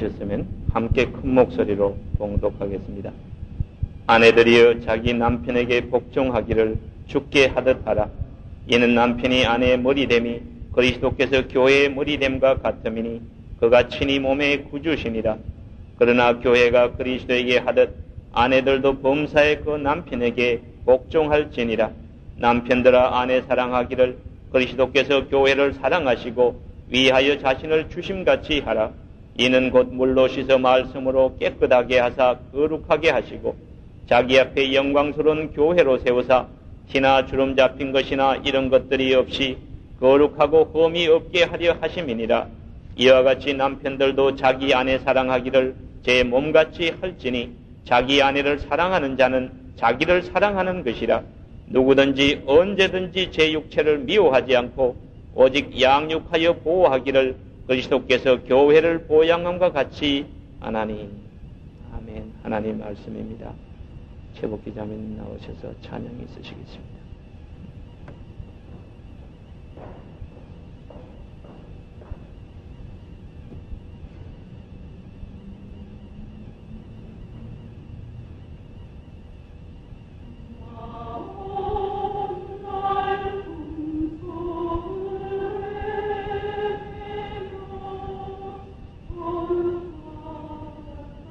읽으셨으면 함께 큰 목소리로 봉독하겠습니다. 아내들이여 자기 남편에게 복종하기를 주께 하듯 하라. 이는 남편이 아내의 머리됨이 그리스도께서 교회의 머리됨과 같음이니 그가 친히 몸의 구주시니라. 그러나 교회가 그리스도에게 하듯 아내들도 범사에 그 남편에게 복종할지니라. 남편들아 아내 사랑하기를 그리스도께서 교회를 사랑하시고 위하여 자신을 주심같이 하라. 이는 곧 물로 씻어 말씀으로 깨끗하게 하사 거룩하게 하시고 자기 앞에 영광스러운 교회로 세우사 티나 주름 잡힌 것이나 이런 것들이 없이 거룩하고 흠이 없게 하려 하심이니라. 이와 같이 남편들도 자기 아내 사랑하기를 제 몸같이 할지니 자기 아내를 사랑하는 자는 자기를 사랑하는 것이라. 누구든지 언제든지 제 육체를 미워하지 않고 오직 양육하여 보호하기를 그리스도께서 교회를 보양함과 같이 하나니. 아멘. 하나님 말씀입니다. 최복 기자님 나오셔서 찬양이 있으시겠습니다.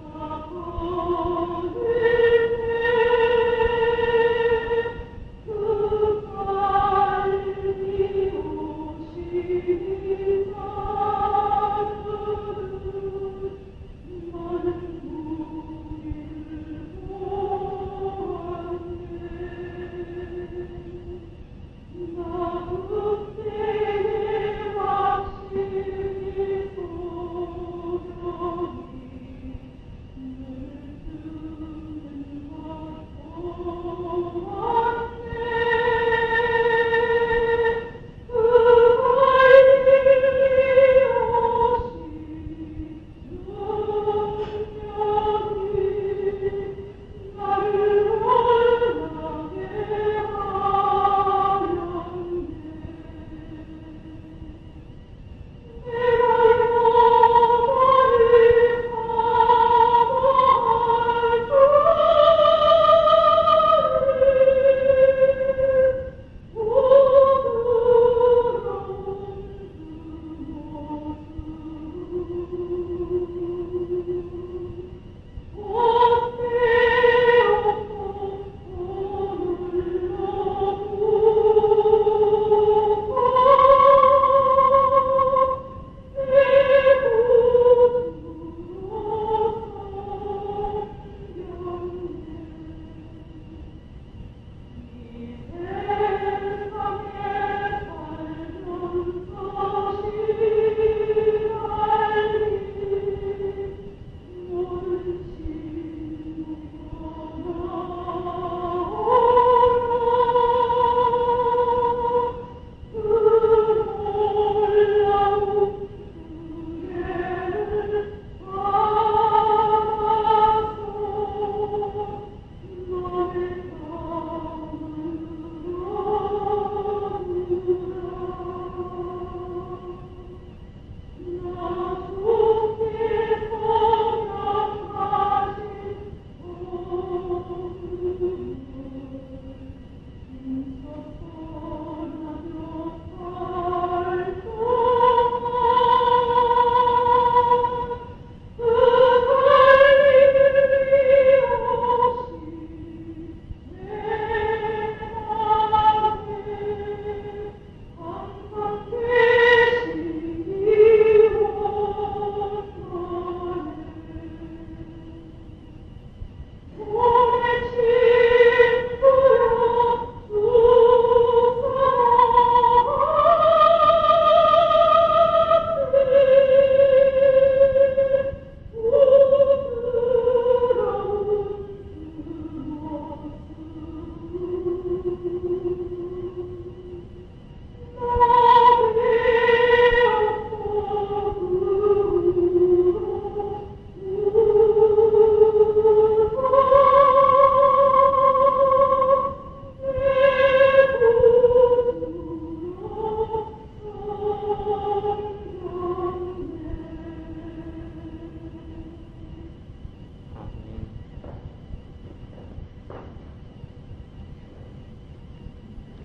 그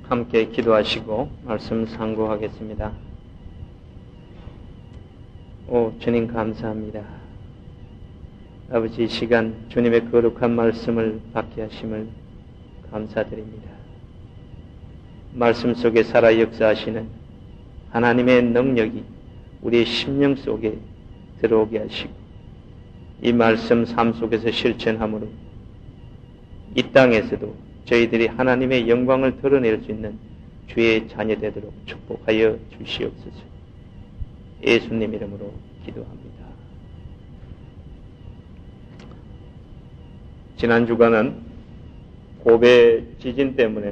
함께 기도하시고 말씀 상고하겠습니다. 오 주님 감사합니다. 아버지 이 시간 주님의 거룩한 말씀을 받게 하심을 감사드립니다. 말씀 속에 살아 역사하시는 하나님의 능력이 우리의 심령 속에 들어오게 하시고 이 말씀 삶 속에서 실천함으로 이 땅에서도 저희들이 하나님의 영광을 드러낼 수 있는 주의 자녀 되도록 축복하여 주시옵소서. 예수님 이름으로 기도합니다. 지난 주간은 고베 지진 때문에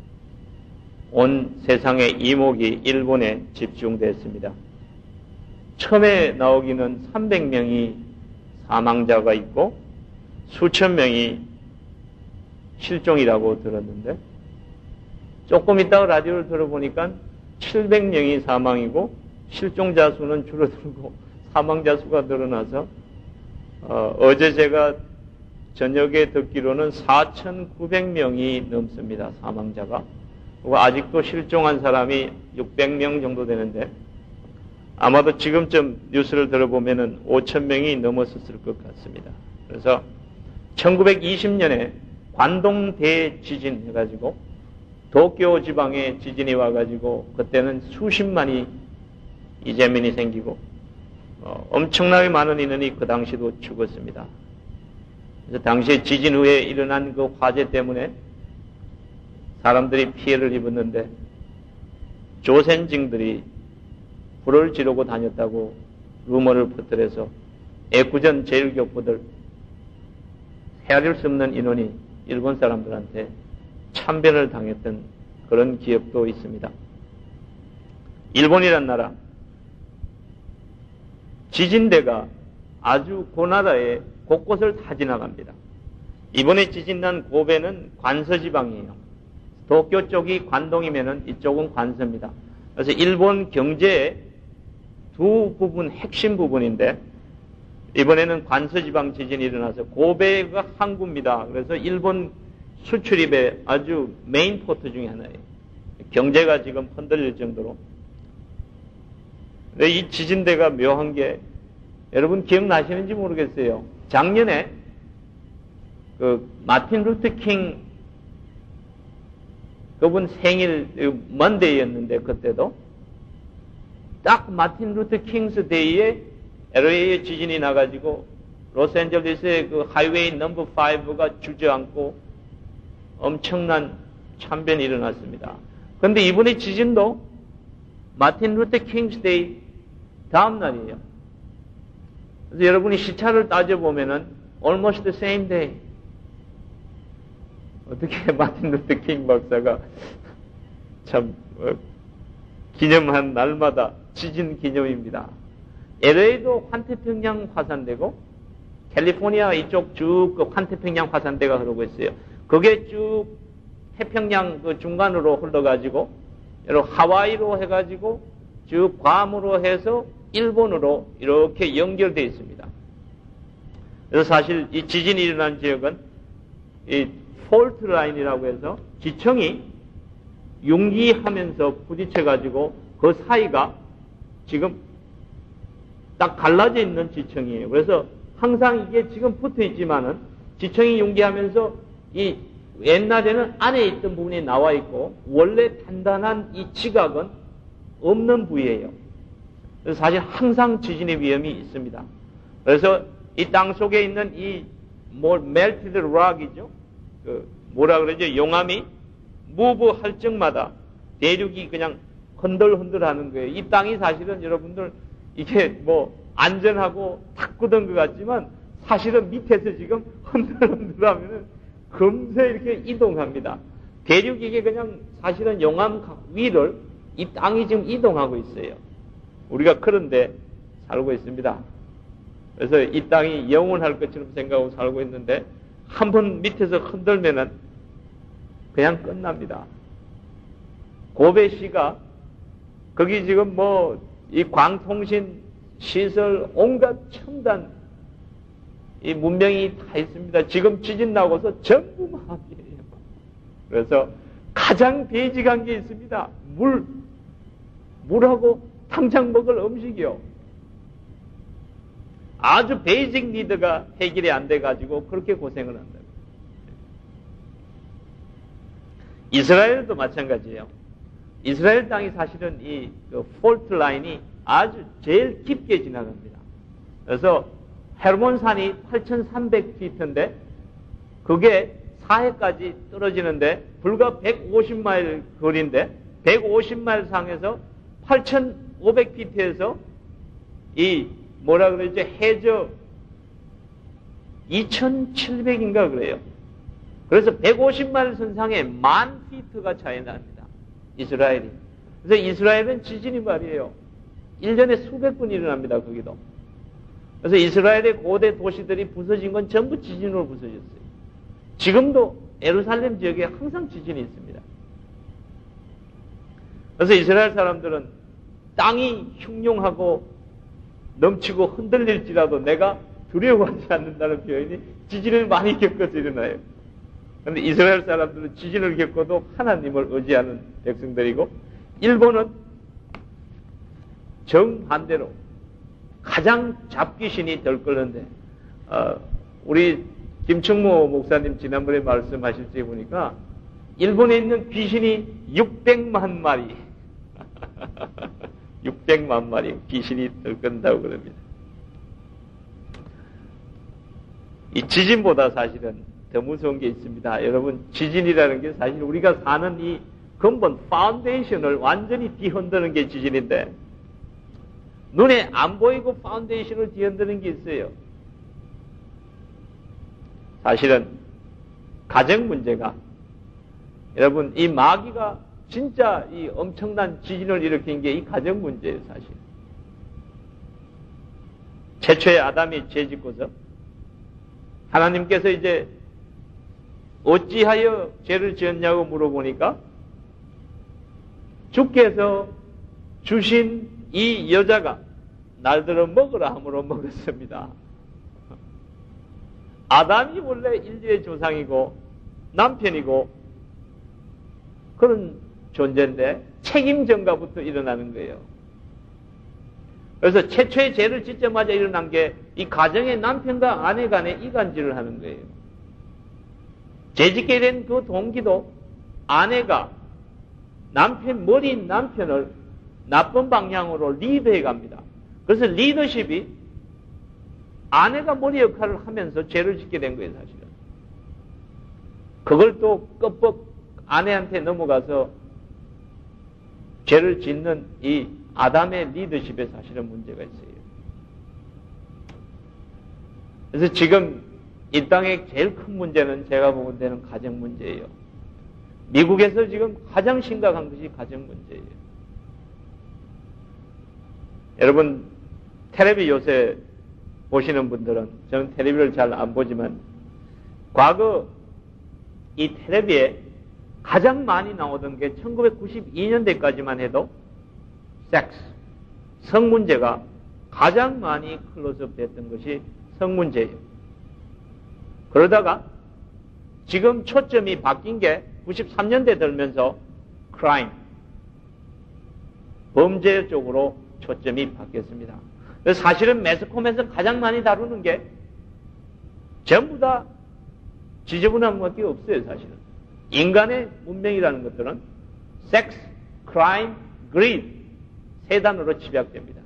온 세상의 이목이 일본에 집중됐습니다. 처음에 나오기는 300명이 사망자가 있고 수천 명이 실종이라고 들었는데 조금 있다가 라디오를 들어보니까 700명이 사망이고 실종자 수는 줄어들고 사망자 수가 늘어나서 어제 제가 저녁에 듣기로는 4,900명이 넘습니다. 사망자가. 그리고 아직도 실종한 사람이 600명 정도 되는데 아마도 지금쯤 뉴스를 들어보면은 5,000명이 넘었을 것 같습니다. 그래서 1920년에 관동 대지진 해가지고 도쿄 지방에 지진이 와가지고 그때는 수십만이 이재민이 생기고 엄청나게 많은 인원이 그 당시도 죽었습니다. 그래서 당시에 지진 후에 일어난 그 화재 때문에 사람들이 피해를 입었는데 조센징들이 불을 지르고 다녔다고 루머를 퍼뜨려서 애꿎은 제일교포들 헤아릴 수 없는 인원이 일본 사람들한테 참변을 당했던 그런 기억도 있습니다. 일본이란 나라 지진대가 아주 그 나라의 곳곳을 다 지나갑니다. 이번에 지진난 고베는 관서지방이에요. 도쿄 쪽이 관동이면은 이쪽은 관서입니다. 그래서 일본 경제의 두 부분, 핵심 부분인데 이번에는 관서지방 지진이 일어나서 고베가 항구입니다. 그래서 일본 수출입의 아주 메인 포트 중에 하나예요. 경제가 지금 흔들릴 정도로. 근데 이 지진대가 묘한 게 여러분 기억나시는지 모르겠어요. 작년에 그 마틴 루터 킹 그분 생일 먼데이였는데 그때도 딱 마틴 루터 킹스 데이에 LA에 지진이 나가지고 로스앤젤레스의 그 하이웨이 넘버 5가 주저앉고 엄청난 참변이 일어났습니다. 그런데 이번에 지진도 마틴 루터 킹스 데이 다음 날이에요. 그래서 여러분이 시차를 따져보면은 almost the same day. 어떻게 마틴 루터 킹 박사가 참 기념한 날마다 지진 기념입니다. LA도 환태평양 화산되고 캘리포니아 이쪽 쭉 그 환태평양 화산대가 흐르고 있어요. 그게 쭉 태평양 그 중간으로 흘러가지고 하와이로 해가지고 쭉 괌으로 해서 일본으로 이렇게 연결되어 있습니다. 그래서 사실 이 지진이 일어난 지역은 이 폴트 라인이라고 해서 지층이 융기하면서 부딪혀가지고 그 사이가 지금 딱 갈라져 있는 지층이에요. 그래서 항상 이게 지금 붙어 있지만은 지층이 융기하면서 이 옛날에는 안에 있던 부분이 나와 있고 원래 단단한 이 지각은 없는 부위예요. 그래서 사실 항상 지진의 위험이 있습니다. 그래서 이 땅 속에 있는 이 melted rock이죠. 그 뭐라 그러죠? 용암이 무브할 적마다 대륙이 그냥 흔들흔들하는 거예요. 이 땅이 사실은 여러분들 이게 뭐 안전하고 탁 굳은 것 같지만 사실은 밑에서 지금 흔들흔들하면은 금세 이렇게 이동합니다. 대륙이 이게 그냥 사실은 용암 위를 이 땅이 지금 이동하고 있어요. 우리가 그런데 살고 있습니다. 그래서 이 땅이 영원할 것처럼 생각하고 살고 있는데 한번 밑에서 흔들면은 그냥 끝납니다. 고베시가 거기 지금 뭐 이 광통신 시설 온갖 첨단 이 문명이 다 있습니다. 지금 지진 나고서 전부 마비예요. 그래서 가장 베이직한 게 있습니다. 물하고 당장 먹을 음식이요. 아주 베이직 니드가 해결이 안 돼가지고 그렇게 고생을 한다. 이스라엘도 마찬가지예요. 이스라엘 땅이 사실은 이 폴트 라인이 아주 제일 깊게 지나갑니다. 그래서 헤르몬산이 8,300피트인데 그게 사해까지 떨어지는데 불과 150마일 거리인데 150마일 상에서 8,500피트에서 이 뭐라 그러죠? 해저 2,700인가 그래요. 그래서 150마일 선상에 10,000피트가 차이 납니다. 이스라엘이. 그래서 이스라엘은 지진이 말이에요. 1년에 수백 번 일어납니다. 거기도. 그래서 이스라엘의 고대 도시들이 부서진 건 전부 지진으로 부서졌어요. 지금도 예루살렘 지역에 항상 지진이 있습니다. 그래서 이스라엘 사람들은 땅이 흉흉하고 넘치고 흔들릴지라도 내가 두려워하지 않는다는 표현이 지진을 많이 겪어서 일어나요. 그런데 이스라엘 사람들은 지진을 겪어도 하나님을 의지하는 백성들이고, 일본은 정반대로 가장 잡귀신이 들끓는데, 우리 김충모 목사님 지난번에 말씀하실 때 보니까 일본에 있는 귀신이 600만 마리 600만 마리 귀신이 들끓는다고 그럽니다. 이 지진보다 사실은 더 무서운 게 있습니다. 여러분, 지진이라는 게 사실 우리가 사는 이 근본 파운데이션을 완전히 뒤흔드는 게 지진인데, 눈에 안 보이고 파운데이션을 뒤흔드는 게 있어요. 사실은 가정 문제가, 여러분, 이 마귀가 진짜 이 엄청난 지진을 일으킨 게 이 가정 문제예요, 사실. 최초의 아담이 죄 짓고서 하나님께서 이제 어찌하여 죄를 지었냐고 물어보니까 주께서 주신 이 여자가 날들어 먹으라 함으로 먹었습니다. 아담이 원래 인류의 조상이고 남편이고 그런 존재인데 책임 전가부터 일어나는 거예요. 그래서 최초의 죄를 짓자마자 일어난 게 이 가정의 남편과 아내 간의 이간질을 하는 거예요. 죄 짓게 된 그 동기도 아내가 머리인 남편을 나쁜 방향으로 리드해 갑니다. 그래서 리더십이 아내가 머리 역할을 하면서 죄를 짓게 된 거예요, 사실은. 그걸 또 끄뻑 아내한테 넘어가서 죄를 짓는 이 아담의 리더십에 사실은 문제가 있어요. 그래서 지금 이 땅의 제일 큰 문제는 제가 보는 데는 가정 문제예요. 미국에서 지금 가장 심각한 것이 가정 문제예요. 여러분, 텔레비 요새 보시는 분들은, 저는 텔레비를 잘 안 보지만, 과거 이 텔레비에 가장 많이 나오던 게 1992년대까지만 해도 성 문제가 가장 많이 클로즈업 됐던 것이 성 문제예요. 그러다가 지금 초점이 바뀐 게 93년대 들면서 크라임, 범죄 쪽으로 초점이 바뀌었습니다. 그래서 사실은 매스컴에서 가장 많이 다루는 게 전부 다 지저분한 것밖에 없어요, 사실은. 인간의 문명이라는 것들은 섹스, 크라임, 그리드 세 단어로 집약됩니다.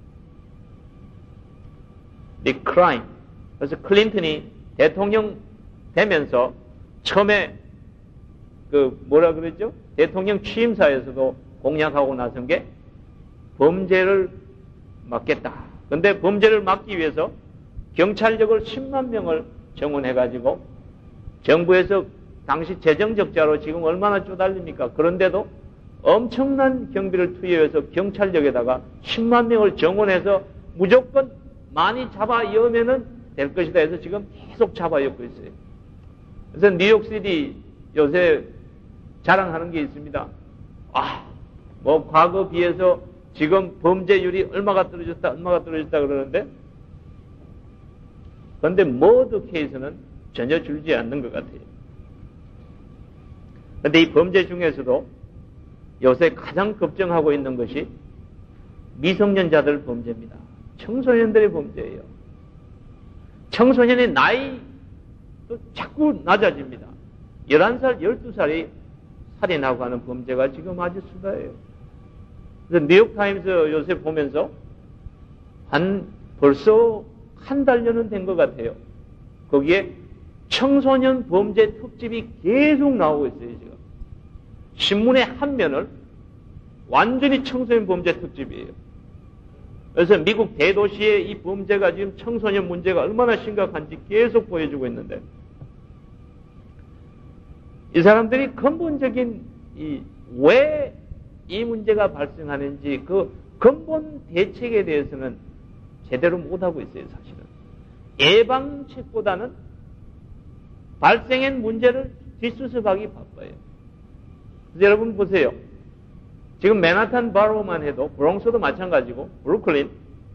The crime. 그래서 클린턴이 대통령 되면서 처음에 뭐라 그러죠? 대통령 취임사에서도 공약하고 나선 게 범죄를 막겠다. 근데 범죄를 막기 위해서 경찰력을 10만 명을 정원해가지고 정부에서 당시 재정적자로 지금 얼마나 쪼달립니까? 그런데도 엄청난 경비를 투여해서 경찰력에다가 10만 명을 정원해서 무조건 많이 잡아여면은 될 것이다 해서 지금 계속 잡아여고 있어요. 그래서 뉴욕시티 요새 자랑하는 게 있습니다. 과거 비해서 지금 범죄율이 얼마가 떨어졌다 그러는데, 그런데 머더 케이스는 전혀 줄지 않는 것 같아요. 그런데 이 범죄 중에서도 요새 가장 걱정하고 있는 것이 미성년자들 범죄입니다. 청소년들의 범죄예요. 청소년의 나이도 자꾸 낮아집니다. 11살, 12살이 살인하고 하는 범죄가 지금 아주 수다예요. 그래서 뉴욕타임스 요새 보면서 벌써 한 달여는 된 것 같아요. 거기에 청소년 범죄 특집이 계속 나오고 있어요, 지금. 신문의 한 면을 완전히 청소년 범죄 특집이에요. 그래서 미국 대도시의 이 범죄가 지금 청소년 문제가 얼마나 심각한지 계속 보여주고 있는데, 이 사람들이 근본적인 왜 이 문제가 발생하는지 그 근본 대책에 대해서는 제대로 못하고 있어요, 사실은. 예방책보다는 발생한 문제를 뒷수습하기 바빠요. 그래서 여러분 보세요. 지금 맨하탄 바로만 해도, 브롱스도 마찬가지고, 브루클린,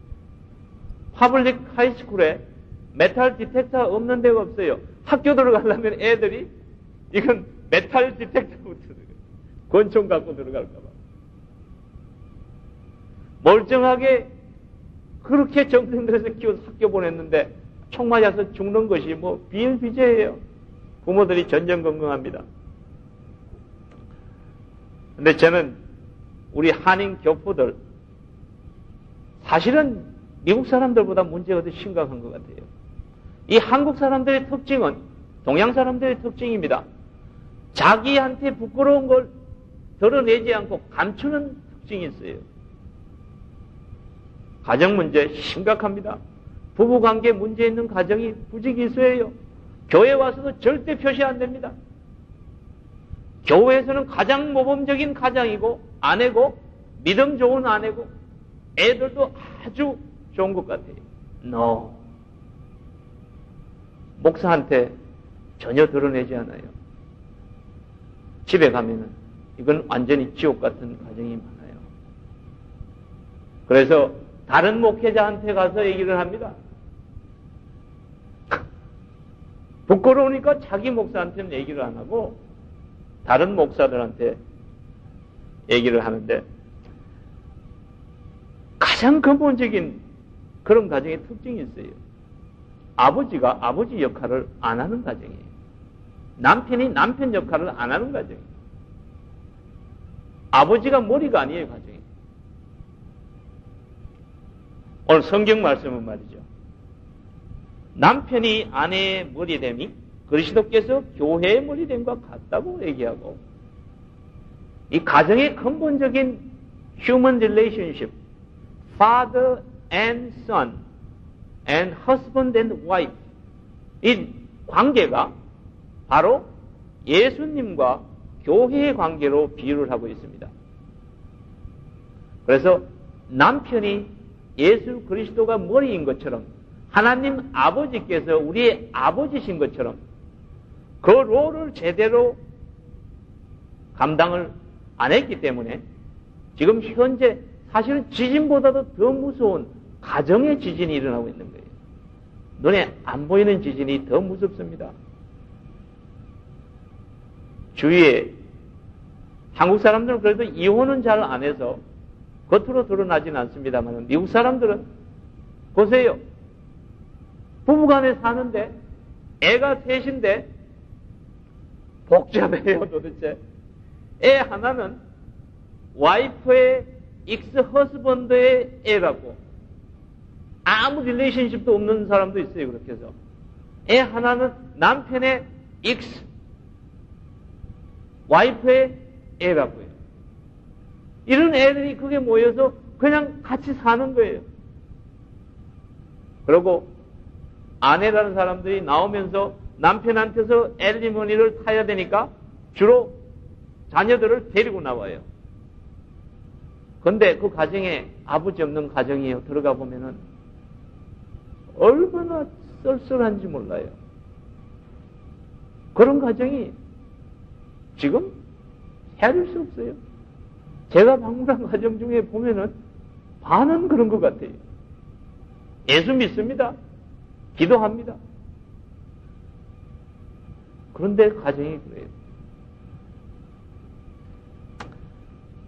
파블릭 하이스쿨에 메탈 디텍터 없는 데가 없어요. 학교 들어가려면 애들이 이건 메탈 디텍터부터 권총 갖고 들어갈까봐. 멀쩡하게 그렇게 정성들여서 키워서 학교 보냈는데 총 맞아서 죽는 것이 뭐 비일비재예요. 부모들이 전전긍긍합니다. 근데 저는 우리 한인 교포들 사실은 미국 사람들보다 문제가 더 심각한 것 같아요. 이 한국 사람들의 특징은 동양 사람들의 특징입니다. 자기한테 부끄러운 걸 드러내지 않고 감추는 특징이 있어요. 가정 문제 심각합니다. 부부관계 문제 있는 가정이 부지기수예요. 교회 와서도 절대 표시 안 됩니다. 교회에서는 가장 모범적인 가장이고 아내고 믿음 좋은 아내고 애들도 아주 좋은 것 같아요. No. 목사한테 전혀 드러내지 않아요. 집에 가면은 이건 완전히 지옥 같은 가정이 많아요. 그래서 다른 목회자한테 가서 얘기를 합니다. 부끄러우니까 자기 목사한테는 얘기를 안 하고 다른 목사들한테 얘기를 하는데, 가장 근본적인 그런 가정의 특징이 있어요. 아버지가 아버지 역할을 안 하는 가정이에요. 남편이 남편 역할을 안 하는 가정이에요. 아버지가 머리가 아니에요, 가정이. 오늘 성경 말씀은 말이죠. 남편이 아내의 머리됨이 그리스도께서 교회의 머리됨과 같다고 얘기하고, 이 가정의 근본적인 human relationship, father and son, and husband and wife, 이 관계가 바로 예수님과 교회의 관계로 비유를 하고 있습니다. 그래서 남편이 예수 그리스도가 머리인 것처럼, 하나님 아버지께서 우리의 아버지신 것처럼 그 롤을 제대로 감당을 안 했기 때문에 지금 현재 사실은 지진보다도 더 무서운 가정의 지진이 일어나고 있는 거예요. 눈에 안 보이는 지진이 더 무섭습니다. 주위에 한국 사람들은 그래도 이혼은 잘 안 해서 겉으로 드러나지는 않습니다만, 미국 사람들은 보세요. 부부간에 사는데 애가 셋인데 복잡해요. 도대체 애 하나는 와이프의 익스-허스번드의 애라고, 아무 릴레이션십도 없는 사람도 있어요. 그렇게 해서 애 하나는 남편의 익스 와이프의 애라고요. 이런 애들이 그게 모여서 그냥 같이 사는 거예요. 그리고 아내라는 사람들이 나오면서 남편한테서 엘리머니를 타야 되니까 주로 자녀들을 데리고 나와요. 근데 그 가정에 아버지 없는 가정이에요. 들어가 보면은 얼마나 썰썰한지 몰라요. 그런 가정이 지금 헤아릴 수 없어요. 제가 방문한 가정 중에 보면은 반은 그런 것 같아요. 예수 믿습니다. 기도합니다. 그런데 가정이 그래요.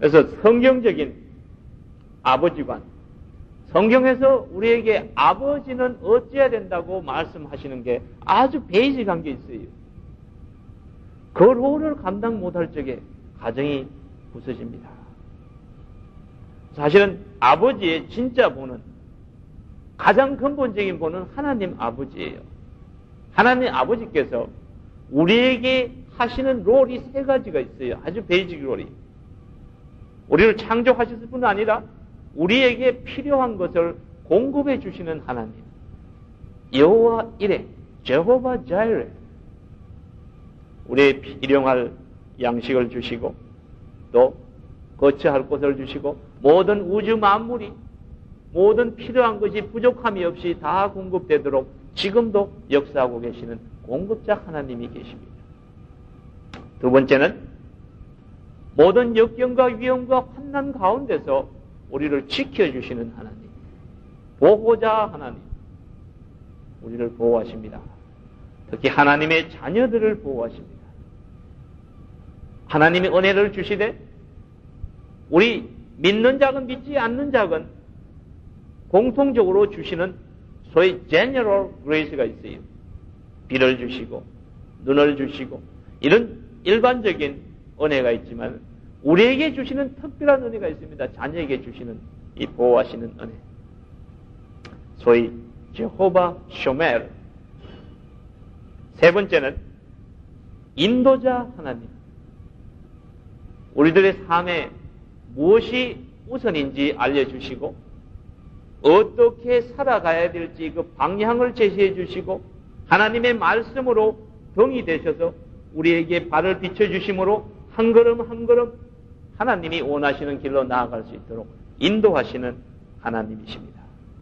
그래서 성경적인 아버지관, 성경에서 우리에게 아버지는 어찌해야 된다고 말씀하시는 게 아주 베이직한 게 있어요. 그 롤을 감당 못할 적에 가정이 부서집니다. 사실은 아버지의 진짜 본은, 가장 근본적인 본은 하나님 아버지예요. 하나님 아버지께서 우리에게 하시는 롤이 세 가지가 있어요. 아주 베이직 롤이. 우리를 창조하셨을 뿐 아니라 우리에게 필요한 것을 공급해 주시는 하나님. 여호와 이레, 제호바 자이레. 우리의 필요할 양식을 주시고 또 거처할 곳을 주시고 모든 우주 만물이 모든 필요한 것이 부족함이 없이 다 공급되도록 지금도 역사하고 계시는 공급자 하나님이 계십니다. 두 번째는 모든 역경과 위험과 환난 가운데서 우리를 지켜주시는 하나님, 보호자 하나님, 우리를 보호하십니다. 특히 하나님의 자녀들을 보호하십니다. 하나님이 은혜를 주시되 우리 믿는 자건 믿지 않는 자건 공통적으로 주시는 소위 general grace가 있어요. 비를 주시고 눈을 주시고 이런 일반적인 은혜가 있지만 우리에게 주시는 특별한 은혜가 있습니다. 자녀에게 주시는 이 보호하시는 은혜. 소위 제호바 쇼멜. 세 번째는 인도자 하나님. 우리들의 삶에 무엇이 우선인지 알려주시고 어떻게 살아가야 될지 그 방향을 제시해 주시고 하나님의 말씀으로 등이 되셔서 우리에게 발을 비춰주심으로 한 걸음 한 걸음 하나님이 원하시는 길로 나아갈 수 있도록 인도하시는 하나님이십니다.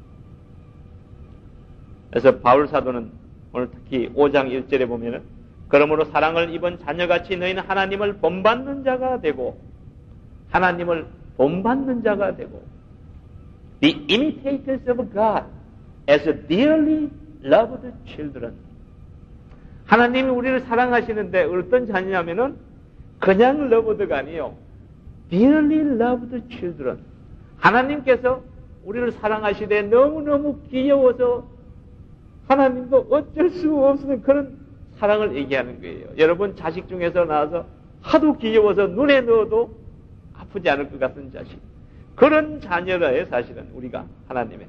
그래서 바울 사도는 오늘 특히 5장 1절에 보면은 그러므로 사랑을 입은 자녀같이 너희는 하나님을 본받는 자가 되고 하나님을 본받는 자가 되고 The imitators of God as dearly loved children. 하나님이 우리를 사랑하시는데 어떤 자녀냐면은 그냥 loved가 아니에요. Dearly loved children. 하나님께서 우리를 사랑하시되 너무너무 귀여워서 하나님도 어쩔 수 없는 그런 사랑을 얘기하는 거예요. 여러분 자식 중에서 나와서 하도 귀여워서 눈에 넣어도 아프지 않을 것 같은 자식. 그런 자녀라요. 사실은 우리가 하나님의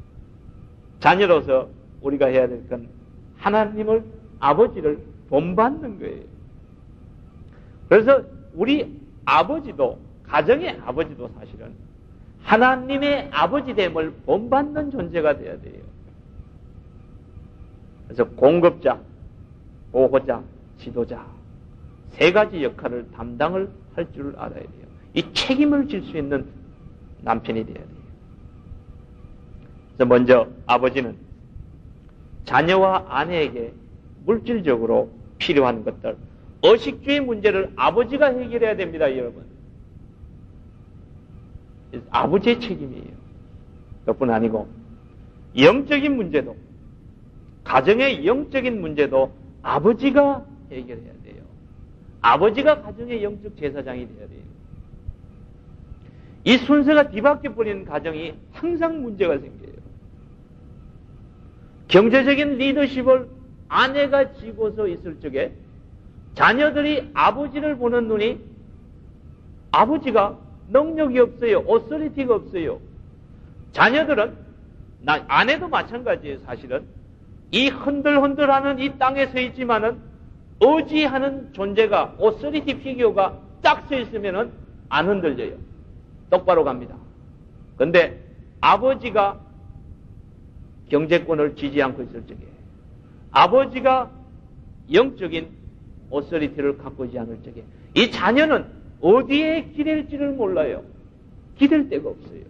자녀로서 우리가 해야 될 건 하나님을 아버지를 본받는 거예요. 그래서 우리 아버지도 가정의 아버지도 사실은 하나님의 아버지됨을 본받는 존재가 되어야 돼요. 그래서 공급자, 보호자, 지도자 세 가지 역할을 담당을 할 줄 알아야 돼요. 이 책임을 질 수 있는 남편이 되어야 돼요. 그래서 먼저 아버지는 자녀와 아내에게 물질적으로 필요한 것들, 의식주의 문제를 아버지가 해결해야 됩니다, 여러분. 아버지의 책임이에요. 그뿐 아니고 영적인 문제도, 가정의 영적인 문제도 아버지가 해결해야 돼요. 아버지가 가정의 영적 제사장이 되어야 돼요. 이 순서가 뒤바뀌어 버리는 가정이 항상 문제가 생겨요. 경제적인 리더십을 아내가 쥐고서 있을 적에 자녀들이 아버지를 보는 눈이 아버지가 능력이 없어요. 오소리티가 없어요. 자녀들은 아내도 마찬가지예요. 사실은 이 흔들흔들하는 이 땅에 서 있지만은 의지하는 존재가 오소리티 피규어가 딱 서 있으면은 안 흔들려요. 똑바로 갑니다. 그런데 아버지가 경제권을 쥐지 않고 있을 적에 아버지가 영적인 오소리티를 갖고 있지 않을 적에 이 자녀는 어디에 기댈지를 몰라요. 기댈 데가 없어요.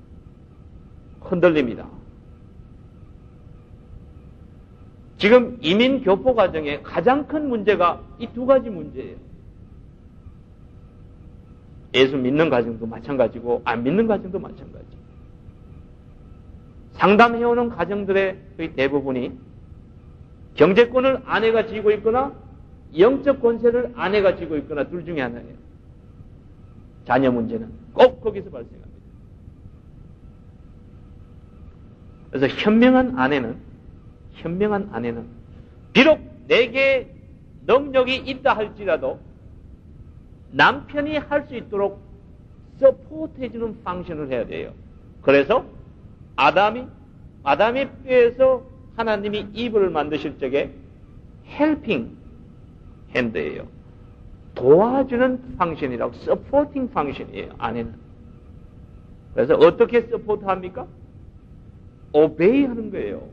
흔들립니다. 지금 이민 교포 가정의 가장 큰 문제가 이 두 가지 문제예요. 예수 믿는 가정도 마찬가지고 안 믿는 가정도 마찬가지. 상담해오는 가정들의 거의 대부분이 경제권을 아내가 쥐고 있거나 영적 권세를 아내가 쥐고 있거나 둘 중에 하나예요. 자녀 문제는 꼭 거기서 발생합니다. 그래서 현명한 아내는 비록 내게 능력이 있다 할지라도 남편이 할 수 있도록 서포트해주는 펑션을 해야 돼요. 그래서 아담의 뼈에서 하나님이 이브를 만드실 적에 헬핑 핸드예요. 도와주는 펑션이라고, 서포팅 펑션이에요, 아내는. 그래서 어떻게 서포트합니까? 오베이 하는 거예요.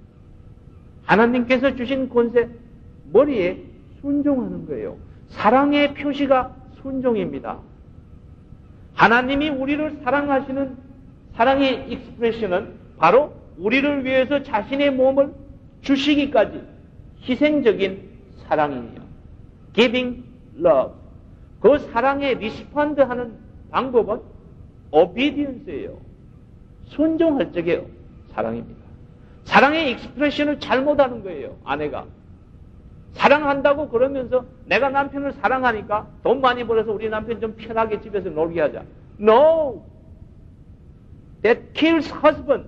하나님께서 주신 권세, 머리에 순종하는 거예요. 사랑의 표시가 순종입니다. 하나님이 우리를 사랑하시는 사랑의 익스프레션은 바로 우리를 위해서 자신의 몸을 주시기까지 희생적인 사랑이에요. Giving love. 그 사랑에 리스폰드 하는 방법은 obedience예요. 순종할 적의 사랑입니다. 사랑의 익스프레션을 잘못하는 거예요, 아내가. 사랑한다고 그러면서 내가 남편을 사랑하니까 돈 많이 벌어서 우리 남편 좀 편하게 집에서 놀게 하자. No! That kills husband.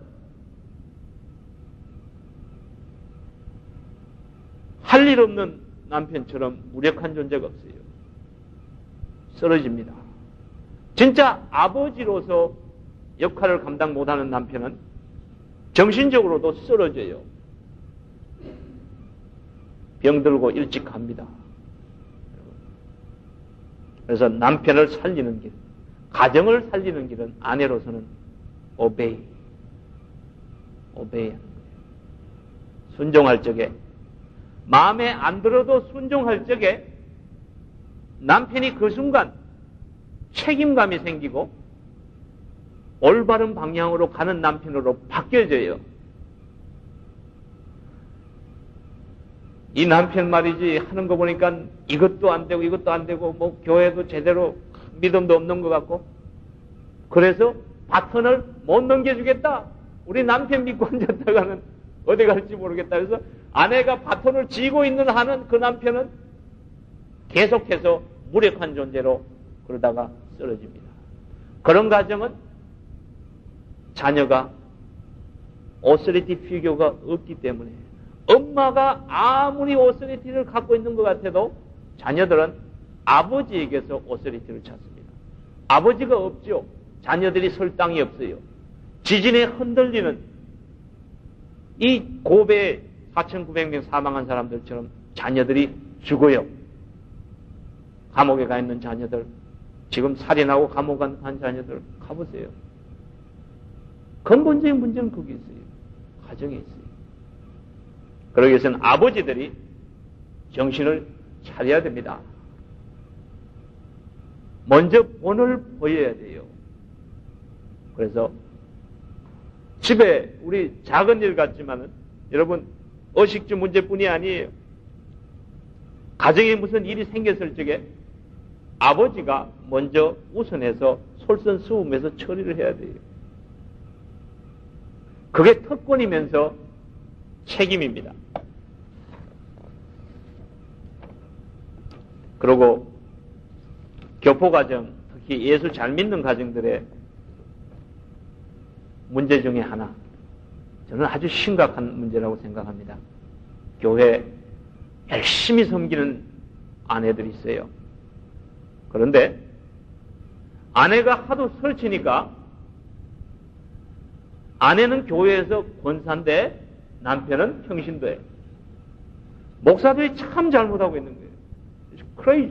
할 일 없는 남편처럼 무력한 존재가 없어요. 쓰러집니다. 진짜 아버지로서 역할을 감당 못하는 남편은 정신적으로도 쓰러져요. 병들고 일찍 갑니다. 그래서 남편을 살리는 길, 가정을 살리는 길은 아내로서는 obey 하는 거예요. 순종할 적에, 마음에 안 들어도 순종할 적에 남편이 그 순간 책임감이 생기고 올바른 방향으로 가는 남편으로 바뀌어져요. 이 남편 말이지 하는 거 보니까 이것도 안 되고 뭐 교회도 제대로 믿음도 없는 것 같고, 그래서 바톤을 못 넘겨주겠다. 우리 남편 믿고 앉았다가는 어디 갈지 모르겠다. 그래서 아내가 바톤을 쥐고 있는 한은 그 남편은 계속해서 무력한 존재로 그러다가 쓰러집니다. 그런 가정은 자녀가 오서리티 피규어가 없기 때문에, 엄마가 아무리 오서리티를 갖고 있는 것 같아도 자녀들은 아버지에게서 오서리티를 찾습니다. 아버지가 없죠. 자녀들이 설 땅이 없어요. 지진에 흔들리는 이 고베 4,900명 사망한 사람들처럼 자녀들이 죽어요. 감옥에 가 있는 자녀들, 지금 살인하고 감옥 간 자녀들 가보세요. 근본적인 문제는 거기 있어요. 가정에 있어요. 그러기 위해서는 아버지들이 정신을 차려야 됩니다. 먼저 본을 보여야 돼요. 그래서 집에 우리 작은 일 같지만은 여러분 의식주 문제뿐이 아니에요. 가정에 무슨 일이 생겼을 적에 아버지가 먼저 우선해서 솔선수범해서 처리를 해야 돼요. 그게 특권이면서 책임입니다. 그리고 교포가정, 특히 예수 잘 믿는 가정들의 문제 중에 하나, 저는 아주 심각한 문제라고 생각합니다. 교회 열심히 섬기는 아내들이 있어요. 그런데 아내가 하도 설치니까 아내는 교회에서 권사인데 남편은 평신도예요. 목사들이 참 잘못하고 있는 거예요. crazy.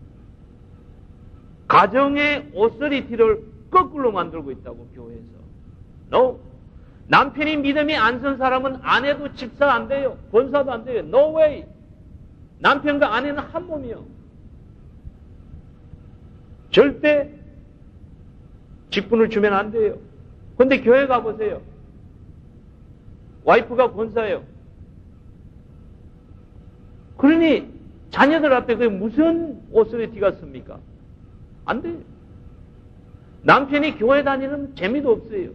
가정의 오서리티를 거꾸로 만들고 있다고, 교회에서. No. 남편이 믿음이 안 선 사람은 아내도 집사 안 돼요. 권사도 안 돼요. No way. 남편과 아내는 한 몸이요. 절대 직분을 주면 안 돼요. 그런데 교회 가보세요. 와이프가 권사예요. 그러니 자녀들 앞에 그게 무슨 오서리티가 씁니까? 안 돼요. 남편이 교회 다니는 재미도 없어요.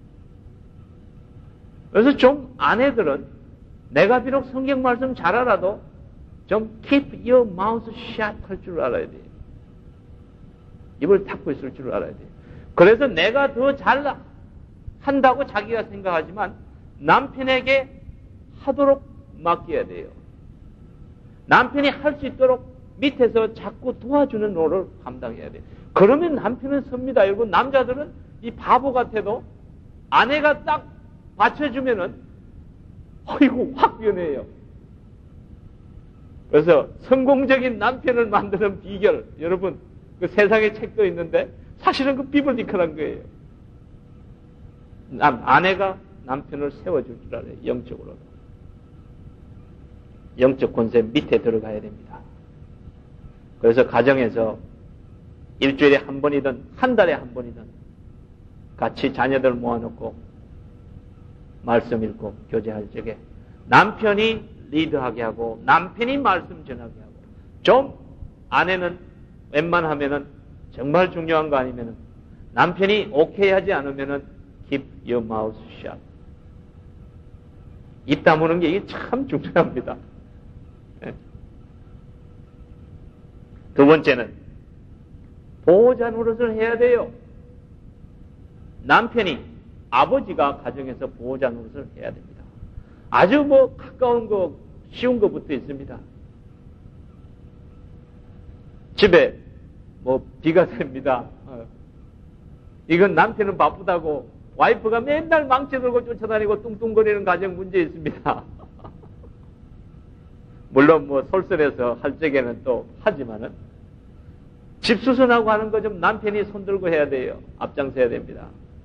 그래서 좀 아내들은 내가 비록 성경 말씀 잘 알아도 좀 keep your mouth shut 할 줄 알아야 돼요. 입을 닫고 있을 줄 알아야 돼요. 그래서 내가 더 잘 한다고 자기가 생각하지만 남편에게 하도록 맡겨야 돼요. 남편이 할 수 있도록 밑에서 자꾸 도와주는 롤을 감당해야 돼요. 그러면 남편은 섭니다. 여러분, 남자들은 이 바보 같아도 아내가 딱 받쳐주면은 어이구 확 변해요. 그래서 성공적인 남편을 만드는 비결, 여러분 그 세상에 책도 있는데 사실은 그 비블리컬한 거예요. 아내가 남편을 세워줄 줄 알아요. 영적으로도. 영적 권세 밑에 들어가야 됩니다. 그래서 가정에서 일주일에 한 번이든 한 달에 한 번이든 같이 자녀들 모아놓고 말씀 읽고 교제할 적에 남편이 리드하게 하고 남편이 말씀 전하게 하고, 좀 아내는 웬만하면은 정말 중요한 거 아니면은 남편이 오케이 하지 않으면은 keep your mouth shut. 입 다무는 게 이게 참 중요합니다. 네. 두 번째는 보호자 노릇을 해야 돼요. 남편이, 아버지가 가정에서 보호자 노릇을 해야 됩니다. 아주 가까운 거, 쉬운 거부터 있습니다. 집에 비가 셉니다. 이건 남편은 바쁘다고 와이프가 맨날 망치 들고 쫓아다니고 뚱뚱거리는 가정 문제 있습니다. 물론 솔선해서 할 적에는 또 하지만은 집 수선하고 하는 거 좀 남편이 손들고 해야 돼요. 앞장서야 됩니다.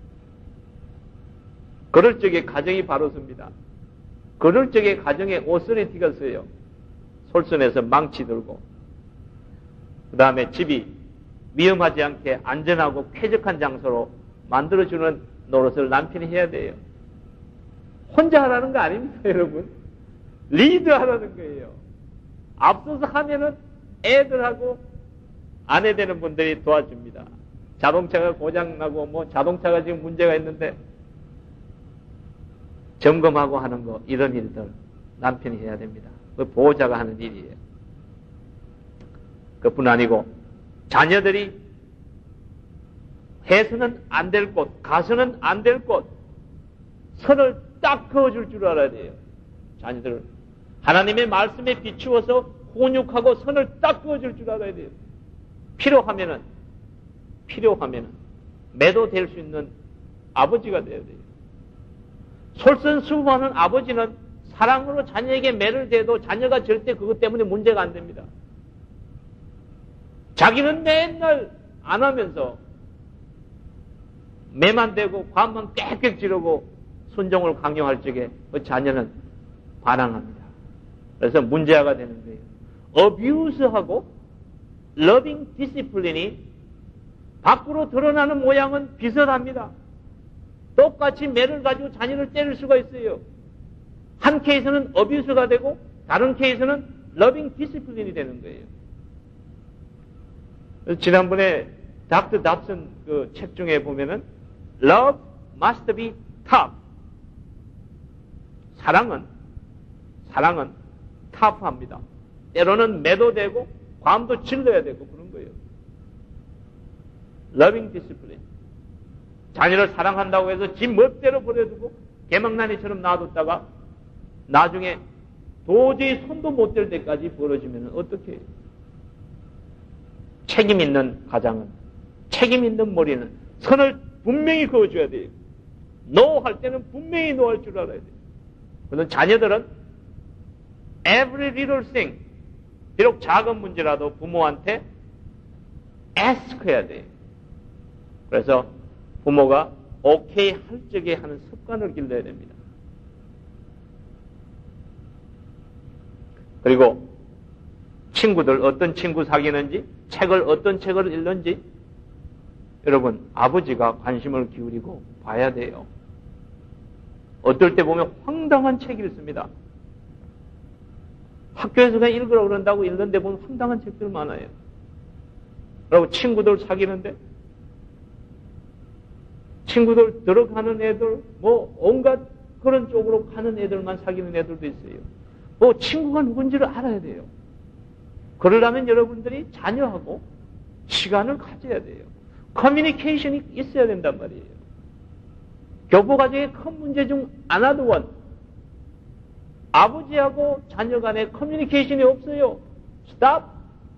그럴 적에 가정이 바로 섭니다. 그럴 적에 가정에 오서리티가 서요. 솔선해서 망치 들고. 그 다음에 집이 위험하지 않게 안전하고 쾌적한 장소로 만들어주는 노릇을 남편이 해야 돼요. 혼자 하라는 거 아닙니다, 여러분. 리드하라는 거예요. 앞서서 하면은 애들하고 아내 되는 분들이 도와줍니다. 자동차가 고장나고 자동차가 지금 문제가 있는데 점검하고 하는 거, 이런 일들 남편이 해야 됩니다. 그 보호자가 하는 일이에요. 그뿐 아니고 자녀들이 해서는 안 될 곳, 가서는 안 될 곳, 선을 딱 그어줄 줄 알아야 돼요. 자녀들을 하나님의 말씀에 비추어서 훈육하고 선을 딱 그어줄 줄 알아야 돼요. 필요하면은 매도될 수 있는 아버지가 되어야 돼요. 솔선수범하는 아버지는 사랑으로 자녀에게 매를 대도 자녀가 절대 그것 때문에 문제가 안 됩니다. 자기는 맨날 안 하면서 매만 대고 관만 꽥꽥 지르고 순종을 강요할 적에 그 자녀는 반항합니다. 그래서 문제가 되는 거예요. 어뷰스하고 러빙 디시플린이 밖으로 드러나는 모양은 비슷합니다. 똑같이 매를 가지고 자녀를 때릴 수가 있어요. 한 케이스는 어뷰스가 되고 다른 케이스는 러빙 디시플린이 되는 거예요. 지난번에 닥터 답슨 그 책 중에 보면은 Love must be tough. 사랑은 tough합니다. 때로는 매도되고 괌도 질러야 되고 그런 거예요. Loving discipline. 자녀를 사랑한다고 해서 지 멋대로 버려두고 개망나니처럼 놔뒀다가 나중에 도저히 손도 못 댈 때까지 벌어지면 어떻게 해요? 책임 있는 가장은, 책임 있는 머리는 선을 분명히 그어줘야 돼요. 노 할 때는 분명히 노 할 줄 알아야 돼요. 그래서 자녀들은 every little thing, 비록 작은 문제라도 부모한테 ask 해야 돼요. 그래서 부모가 오케이 할 적에 하는 습관을 길러야 됩니다. 그리고 친구들 어떤 친구 사귀는지, 어떤 책을 읽는지 여러분 아버지가 관심을 기울이고 봐야 돼요. 어떨 때 보면 황당한 책이 있습니다. 학교에서 그냥 읽으라고 그런다고 읽는데 보면 황당한 책들 많아요. 그리고 친구들 사귀는데 친구들 들어가는 애들 온갖 그런 쪽으로 가는 애들만 사귀는 애들도 있어요. 친구가 누군지를 알아야 돼요. 그러려면 여러분들이 자녀하고 시간을 가져야 돼요. 커뮤니케이션이 있어야 된단 말이에요. 교부가정의 큰 문제 중 하나도 원. 아버지하고 자녀 간에 커뮤니케이션이 없어요. 스탑.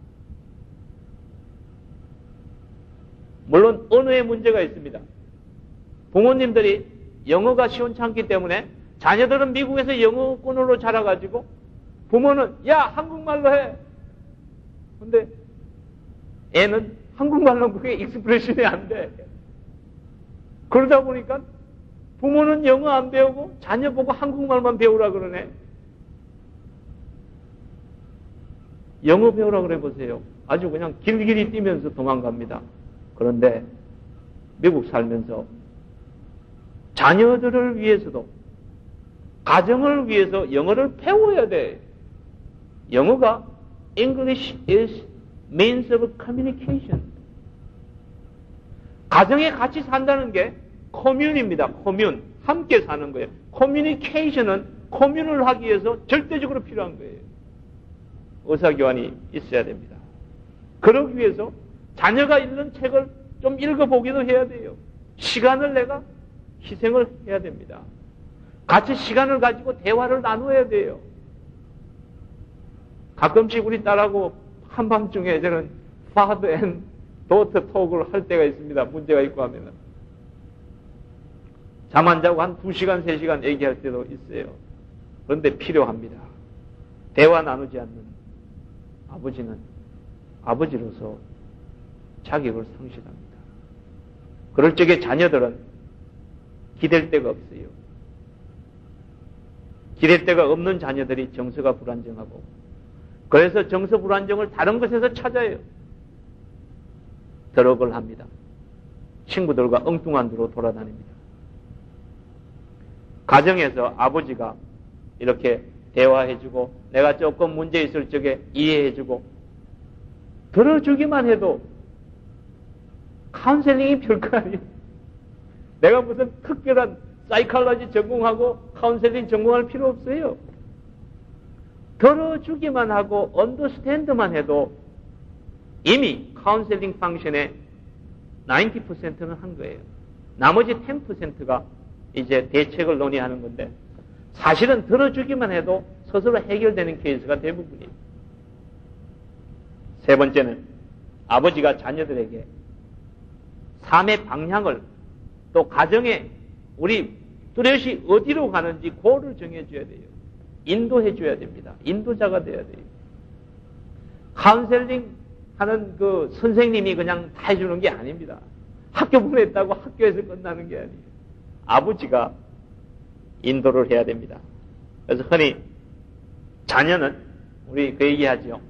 물론 언어에 문제가 있습니다. 부모님들이 영어가 시원찮기 때문에 자녀들은 미국에서 영어권으로 자라가지고 부모는 야 한국말로 해. 근데 애는 한국말로 그게 익스프레션이 안 돼. 그러다 보니까 부모는 영어 안 배우고 자녀 보고 한국말만 배우라 그러네. 영어 배우라 그래 보세요. 아주 그냥 길길이 뛰면서 도망갑니다. 그런데 미국 살면서 자녀들을 위해서도 가정을 위해서 영어를 배워야 돼. 영어가 English is means of communication. 가정에 같이 산다는 게 커뮤니입니다. 커뮤. 함께 사는 거예요. 커뮤니케이션은 커뮤를 하기 위해서 절대적으로 필요한 거예요. 의사교환이 있어야 됩니다. 그러기 위해서 자녀가 읽는 책을 좀 읽어보기도 해야 돼요. 시간을 내가 희생을 해야 됩니다. 같이 시간을 가지고 대화를 나눠야 돼요. 가끔씩 우리 딸하고 한밤중에 저는 father and daughter talk을 할 때가 있습니다. 문제가 있고 하면은. 잠 안 자고 한 2시간, 3시간 얘기할 때도 있어요. 그런데 필요합니다. 대화 나누지 않는 아버지는 아버지로서 자격을 상실합니다. 그럴 적에 자녀들은 기댈 데가 없어요. 기댈 데가 없는 자녀들이 정서가 불안정하고 그래서 정서 불안정을 다른 것에서 찾아요. 드럭을 합니다. 친구들과 엉뚱한 데로 돌아다닙니다. 가정에서 아버지가 이렇게 대화해주고 내가 조금 문제 있을 적에 이해해주고 들어주기만 해도 카운셀링이 별거 아니에요. 내가 무슨 특별한 사이콜로지 전공하고 카운셀링 전공할 필요 없어요. 들어주기만 하고 언더스탠드만 해도 이미 카운셀링 펑션의 90%는 한 거예요. 나머지 10%가 이제 대책을 논의하는 건데 사실은 들어주기만 해도 스스로 해결되는 케이스가 대부분이에요. 세 번째는 아버지가 자녀들에게 삶의 방향을 또 가정에 우리 뚜렷이 어디로 가는지 그거를 정해줘야 돼요. 인도해줘야 됩니다. 인도자가 돼야 돼요. 카운셀링 하는 그 선생님이 그냥 다 해주는 게 아닙니다. 학교 보냈다고 학교에서 끝나는 게 아니에요. 아버지가 인도를 해야 됩니다. 그래서 흔히 자녀는 우리 그 얘기하죠.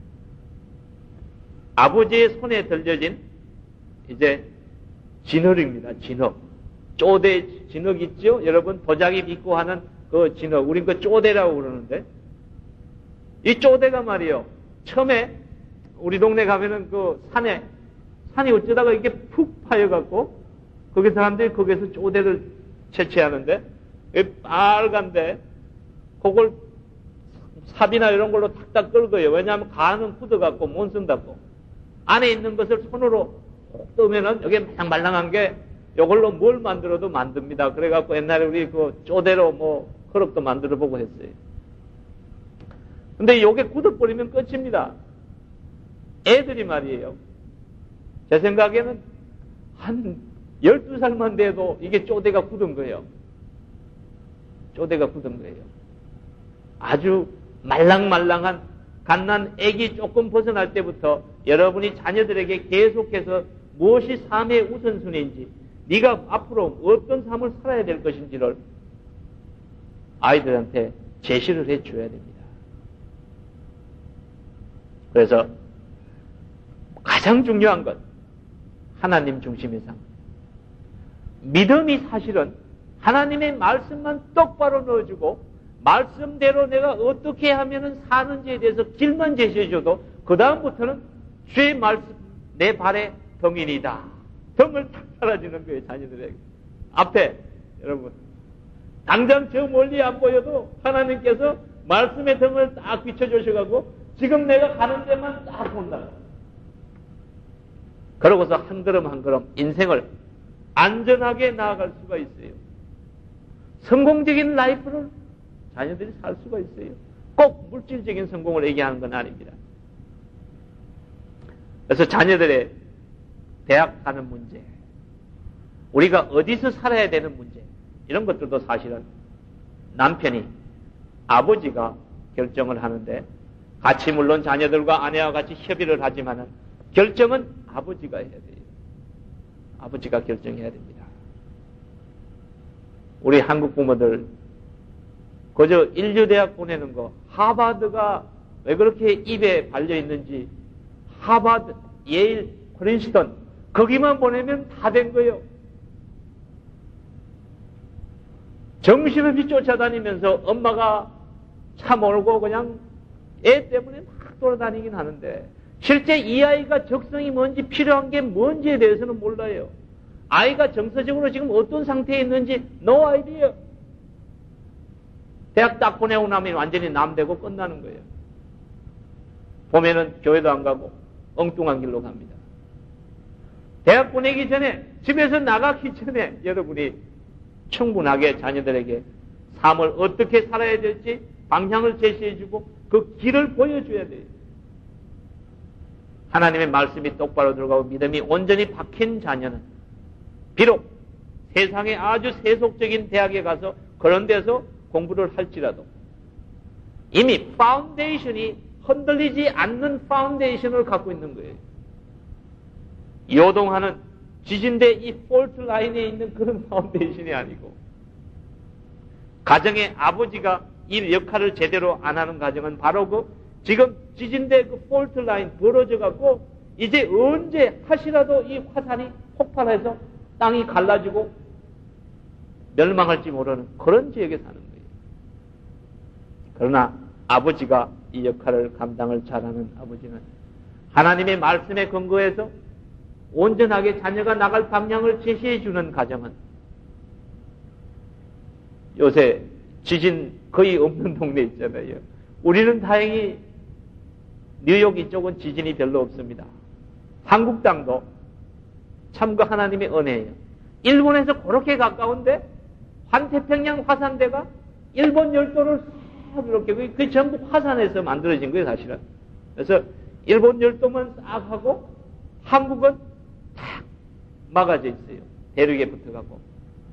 아버지의 손에 들려진 이제 진흙입니다. 진흙. 쪼대 진흙 있죠? 여러분 도자기 빚고 하는 그 진흙. 우린 그 쪼대라고 그러는데 이 쪼대가 말이요. 처음에 우리 동네 가면은 그 산이 어쩌다가 이게 푹 파여갖고 거기 사람들이 거기서 쪼대를 채취하는데 빨간데 그걸 삽이나 이런 걸로 탁탁 긁어요. 왜냐하면 간은 굳어갖고 못 쓴다고. 안에 있는 것을 손으로 뜨면은 여기 말랑말랑한 게 이걸로 뭘 만들어도 만듭니다. 그래갖고 옛날에 우리 그 쪼대로 뭐 그릇도 만들어보고 했어요. 근데 요게 굳어버리면 끝입니다. 애들이 말이에요. 제 생각에는 한 12살만 돼도 이게 쪼대가 굳은 거예요. 쪼대가 굳은 거예요. 아주 말랑말랑한 갓난 애기 조금 벗어날 때부터 여러분이 자녀들에게 계속해서 무엇이 삶의 우선순위인지 네가 앞으로 어떤 삶을 살아야 될 것인지를 아이들한테 제시를 해줘야 됩니다. 그래서 가장 중요한 것 하나님 중심의 삶. 믿음이 사실은 하나님의 말씀만 똑바로 넣어주고 말씀대로 내가 어떻게 하면 사는지에 대해서 길만 제시해줘도 그 다음부터는 주의 말씀 내 발의 등이니다. 등을 탁 달아주는 거예요. 자녀들에게. 앞에 여러분 당장 저 멀리 안 보여도 하나님께서 말씀의 등을 딱 비춰주셔가지고 지금 내가 가는 데만 딱 본다. 그러고서 한 걸음 한 걸음 인생을 안전하게 나아갈 수가 있어요. 성공적인 라이프를 자녀들이 살 수가 있어요. 꼭 물질적인 성공을 얘기하는 건 아닙니다. 그래서 자녀들의 대학 가는 문제, 우리가 어디서 살아야 되는 문제, 이런 것들도 사실은 남편이, 아버지가 결정을 하는데, 같이 물론 자녀들과 아내와 같이 협의를 하지만은 결정은 아버지가 해야 돼요. 아버지가 결정해야 됩니다. 우리 한국 부모들 그저 인류대학 보내는 거, 하버드가 왜 그렇게 입에 발려 있는지, 하버드, 예일, 프린스턴 거기만 보내면 다 된 거예요. 정신없이 쫓아다니면서 엄마가 차 몰고 그냥 애 때문에 막 돌아다니긴 하는데, 실제 이 아이가 적성이 뭔지, 필요한 게 뭔지에 대해서는 몰라요. 아이가 정서적으로 지금 어떤 상태에 있는지 no idea. 대학 딱 보내고 나면 완전히 남되고 끝나는 거예요. 봄에는 교회도 안 가고 엉뚱한 길로 갑니다. 대학 보내기 전에, 집에서 나가기 전에 여러분이 충분하게 자녀들에게 삶을 어떻게 살아야 될지 방향을 제시해주고 그 길을 보여줘야 돼요. 하나님의 말씀이 똑바로 들어가고 믿음이 온전히 박힌 자녀는 비록 세상에 아주 세속적인 대학에 가서 그런 데서 공부를 할지라도 이미 파운데이션이 흔들리지 않는 파운데이션을 갖고 있는 거예요. 요동하는 지진대 이 폴트 라인에 있는 그런 파운데이션이 아니고, 가정의 아버지가 이 역할을 제대로 안 하는 가정은 바로 그 지금 지진대 그 폴트 라인 벌어져 갖고 이제 언제 하시라도 이 화산이 폭발해서 땅이 갈라지고 멸망할지 모르는 그런 지역에 사는 거예요. 그러나 아버지가 이 역할을 감당을 잘하는 아버지는 하나님의 말씀에 근거해서 온전하게 자녀가 나갈 방향을 제시해 주는 가정은, 요새 지진 거의 없는 동네 있잖아요. 우리는 다행히 뉴욕 이쪽은 지진이 별로 없습니다. 한국 땅도 참 그 하나님의 은혜예요. 일본에서 그렇게 가까운데 환태평양 화산대가 일본 열도를 싹 이렇게, 그게 전부 화산에서 만들어진 거예요, 사실은. 그래서 일본 열도만 싹 하고 한국은 탁 막아져 있어요. 대륙에 붙어가고.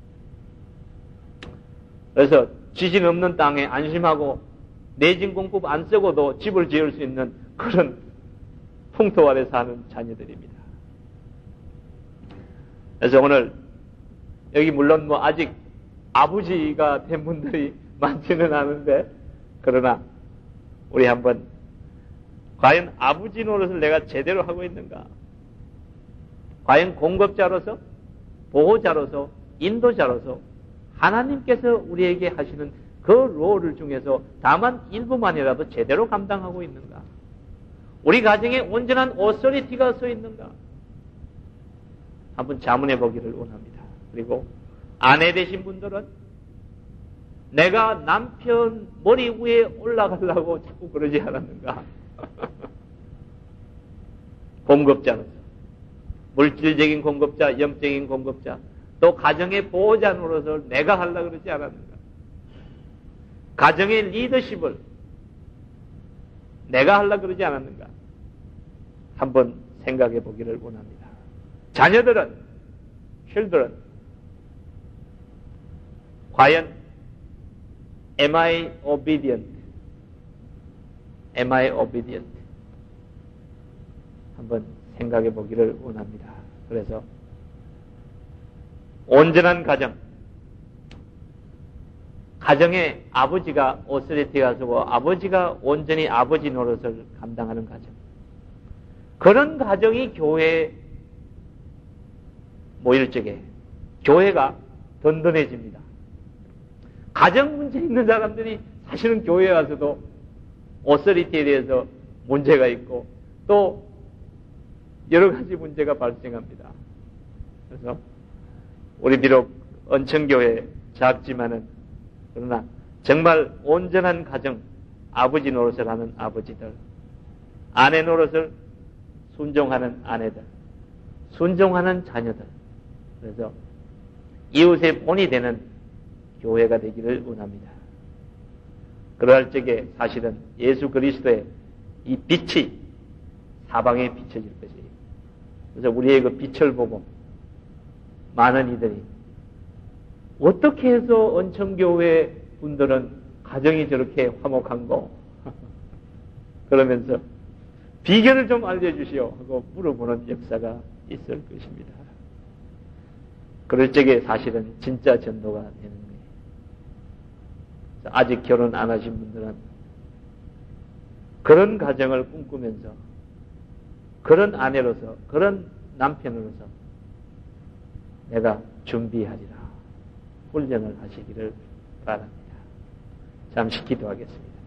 그래서 지진 없는 땅에 안심하고 내진공법 안 쓰고도 집을 지을 수 있는 그런 풍토 아래 사는 자녀들입니다. 그래서 오늘 여기 물론 뭐 아직 아버지가 된 분들이 많지는 않은데, 그러나 우리 한번 과연 아버지 노릇을 내가 제대로 하고 있는가? 과연 공급자로서, 보호자로서, 인도자로서 하나님께서 우리에게 하시는 그 롤을 중에서 다만 일부만이라도 제대로 감당하고 있는가? 우리 가정에 온전한 오소리티가 서 있는가? 한번 자문해 보기를 원합니다. 그리고 아내 되신 분들은 내가 남편 머리 위에 올라가려고 자꾸 그러지 않았는가? 공급자로서, 물질적인 공급자, 영적인 공급자, 또 가정의 보호자로서 내가 하려고 그러지 않았는가? 가정의 리더십을 내가 하려고 그러지 않았는가? 한번 생각해 보기를 원합니다. 자녀들은, children, 과연 am I obedient? am I obedient? 한번 생각해 보기를 원합니다. 그래서 온전한 가정, 가정에 아버지가 오소리티가 서고 아버지가 온전히 아버지 노릇을 감당하는 가정, 그런 가정이 교회에 모일 적에 교회가 든든해집니다. 가정 문제 있는 사람들이 사실은 교회에 와서도 오소리티에 대해서 문제가 있고 또 여러 가지 문제가 발생합니다. 그래서 우리 비록 언천교회 작지만은 그러나 정말 온전한 가정, 아버지 노릇을 하는 아버지들, 아내 노릇을 순종하는 아내들, 순종하는 자녀들. 그래서 이웃의 본이 되는 교회가 되기를 원합니다. 그러할 적에 사실은 예수 그리스도의 이 빛이 사방에 비춰질 것이에요. 그래서 우리의 그 빛을 보고 많은 이들이 어떻게 해서 언천교회 분들은 가정이 저렇게 화목한고 그러면서 비결을 좀 알려주시오 하고 물어보는 역사가 있을 것입니다. 그럴 적에 사실은 진짜 전도가 되는 거예요. 아직 결혼 안 하신 분들은 그런 가정을 꿈꾸면서 그런 아내로서 그런 남편으로서 내가 준비하리라 훈련을 하시기를 바랍니다. 잠시 기도하겠습니다.